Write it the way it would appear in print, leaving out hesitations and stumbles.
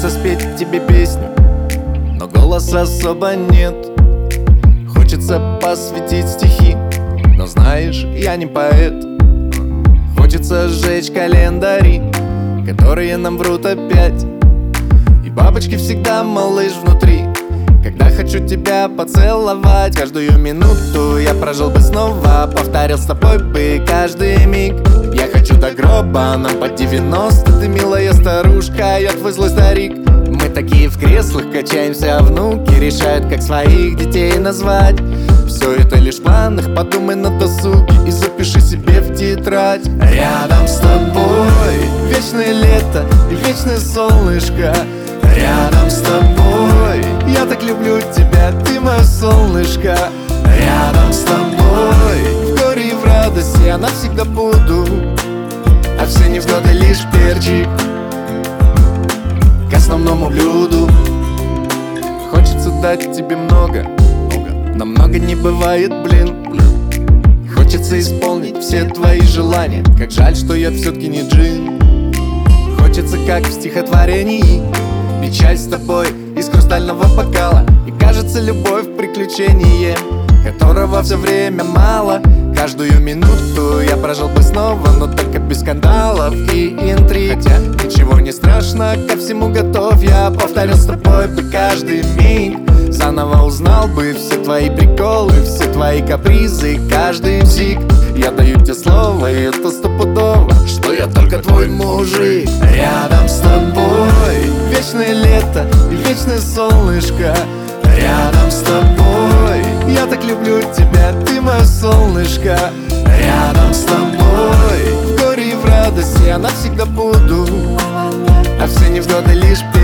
Хочется спеть тебе песню, но голоса особо нет. Хочется посвятить стихи, но знаешь, я не поэт. Хочется сжечь календари, которые нам врут опять. И бабочки всегда, малыш, внутри, когда хочу тебя поцеловать. Каждую минуту я прожил бы снова, повторил с тобой бы каждый миг. Я хочу до гроба, нам по 90. Ты милая старушка, я твой злой старик. Мы такие в креслах качаемся, а внуки решают, как своих детей назвать. Все это лишь в планах, подумай на досуге и запиши себе в тетрадь. Рядом с тобой вечное лето и вечное солнышко. Рядом с тобой я так люблю тебя, ты мое солнышко. Рядом с тобой в горе и в радости я навсегда буду, а все невзгоды лишь перчик к основному блюду. Хочется дать тебе много, но много не бывает, блин. Хочется исполнить все твои желания, как жаль, что я все-таки не джин. Хочется, как в стихотворении, печаль с тобой из хрустального бокала. И кажется, любовь приключение, которого все время мало. Каждую минуту я прожил бы снова, но только без скандалов и интриг. Хотя ничего не страшно, ко всему готов. Я повторил с тобой бы каждый миг, заново узнал бы все твои приколы, все твои капризы, каждый бзик. Я даю тебе слово, и это стопудово, что я только твой мужик. Рядом с тобой вечное лето и вечное солнышко. Рядом с тобой я так люблю тебя, ты мое солнышко. Рядом с тобой в горе и в радости я навсегда буду, а все невзгоды лишь